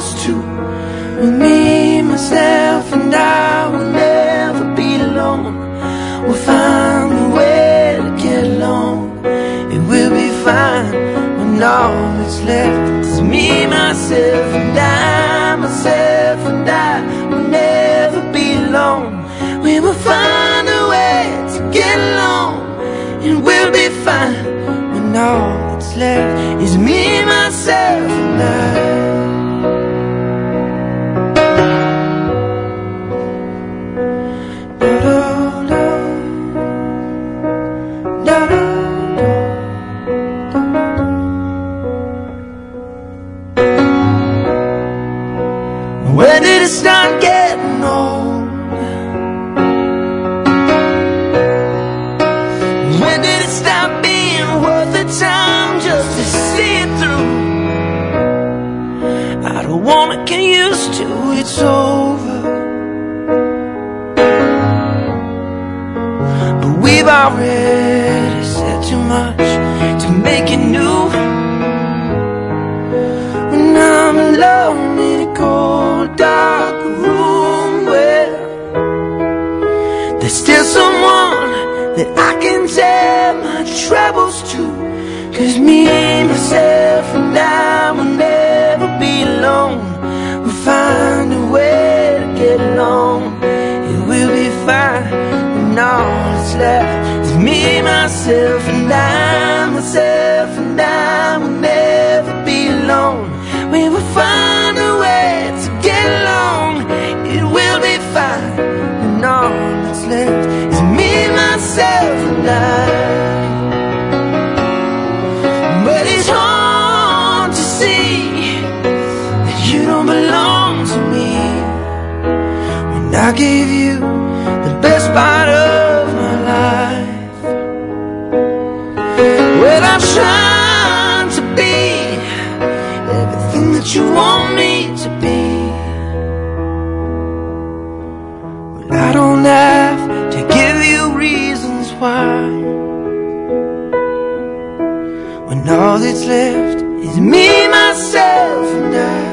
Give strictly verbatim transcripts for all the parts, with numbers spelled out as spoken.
supposed to. With me, myself, and I will never be alone. We'll find a way to get along. It will be fine when all that's left is me, myself, and I. Myself and I will never be alone. We will find a way to get along. It will be fine when all that's left is me, myself, and I. When did it start getting old? When did it stop being worth the time just to see it through? I don't wanna get used to it's over, but we've already said too much to make it new. When I'm alone in a cold dark room where there's still someone that I can tell my troubles to. Cause me, myself, and I will never be alone. We'll find a way to get along. It will be fine when all that's left is me, myself, and I. Myself and I will never be alone. We will find a way to get along. It will be fine when all that's left is me, myself, and I. But it's hard to see that you don't belong to me when I gave you the best part of my life. When I'm trying to be everything that you want me to be, well, I don't have to give you reasons why. When all that's left is me, myself, and I.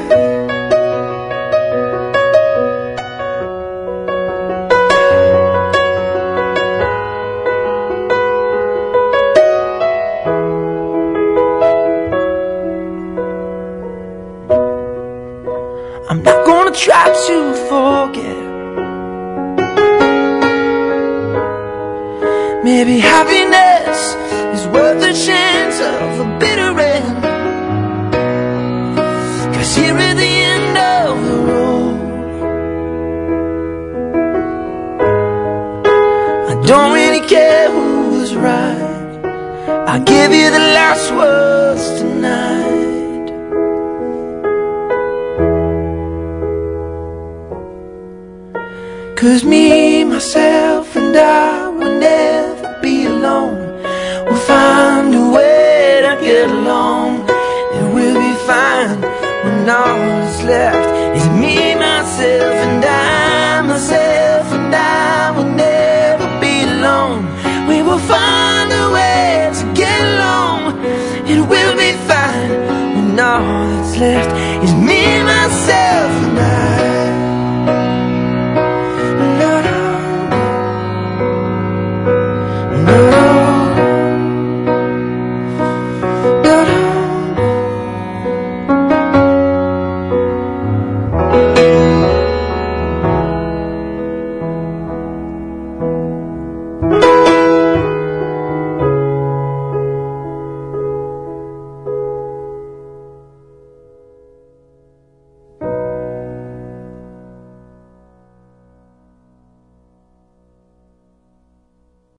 I'm not gonna try to forget. Maybe happiness is worth the chance of a bitter end. Cause here at the end of the road, I don't really care who was right. I'll give you the last words tonight. Cause me, myself, and I will never be alone. We'll find a way to get along. It will be fine when all that's left is me, myself, and I. Myself and I will never be alone. We will find a way to get along. It will be fine when all that's left is